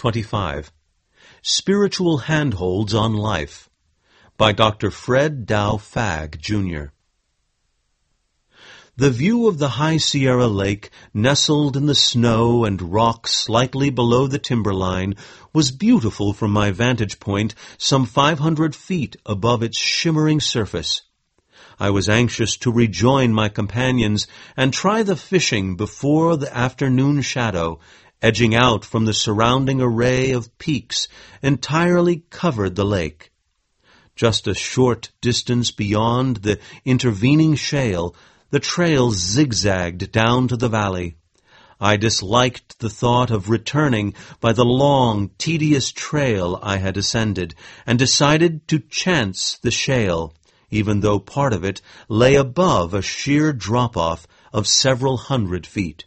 25. Spiritual Handholds on Life by Dr. Fred Dow Fagg, Jr. The view of the High Sierra Lake, nestled in the snow and rock slightly below the timberline, was beautiful from my vantage point some 500 feet above its shimmering surface. I was anxious to rejoin my companions and try the fishing before the afternoon shadow, edging out from the surrounding array of peaks, entirely covered the lake. Just a short distance beyond the intervening shale, the trail zigzagged down to the valley. I disliked the thought of returning by the long, tedious trail I had ascended, and decided to chance the shale, even though part of it lay above a sheer drop-off of several hundred feet.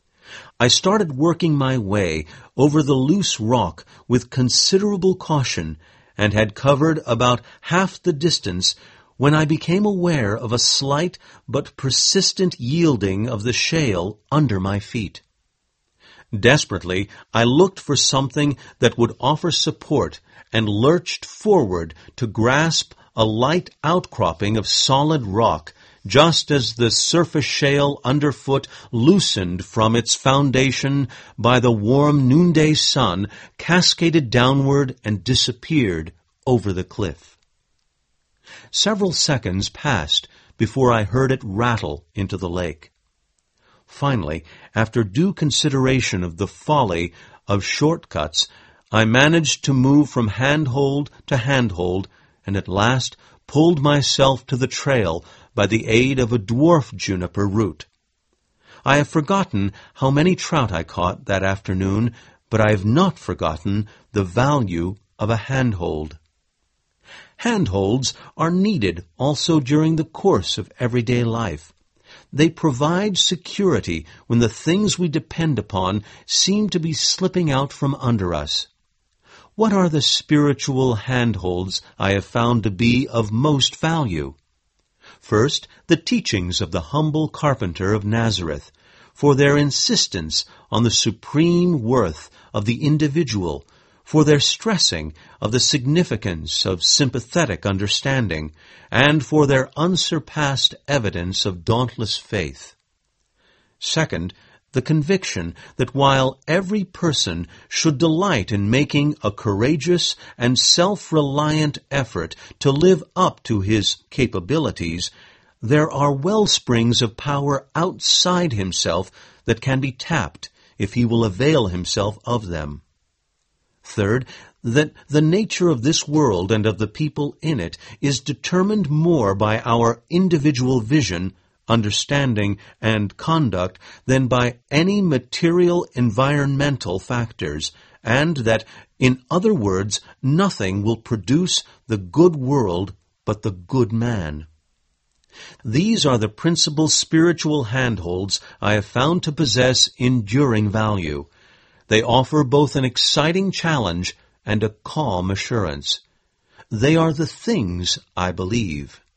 I started working my way over the loose rock with considerable caution, and had covered about half the distance when I became aware of a slight but persistent yielding of the shale under my feet. Desperately, I looked for something that would offer support and lurched forward to grasp a light outcropping of solid rock, just as the surface shale underfoot loosened from its foundation by the warm noonday sun, cascaded downward and disappeared over the cliff. Several seconds passed before I heard it rattle into the lake. Finally, after due consideration of the folly of shortcuts, I managed to move from handhold to handhold, and at last pulled myself to the trail by the aid of a dwarf juniper root. I have forgotten how many trout I caught that afternoon, but I have not forgotten the value of a handhold. Handholds are needed also during the course of everyday life. They provide security when the things we depend upon seem to be slipping out from under us. What are the spiritual handholds I have found to be of most value? First, the teachings of the humble carpenter of Nazareth, for their insistence on the supreme worth of the individual, for their stressing of the significance of sympathetic understanding, and for their unsurpassed evidence of dauntless faith. Second, the conviction that while every person should delight in making a courageous and self-reliant effort to live up to his capabilities, there are wellsprings of power outside himself that can be tapped if he will avail himself of them. Third, that the nature of this world and of the people in it is determined more by our individual vision, understanding, and conduct than by any material environmental factors, and that, in other words, nothing will produce the good world but the good man. These are the principal spiritual handholds I have found to possess enduring value. They offer both an exciting challenge and a calm assurance. They are the things I believe.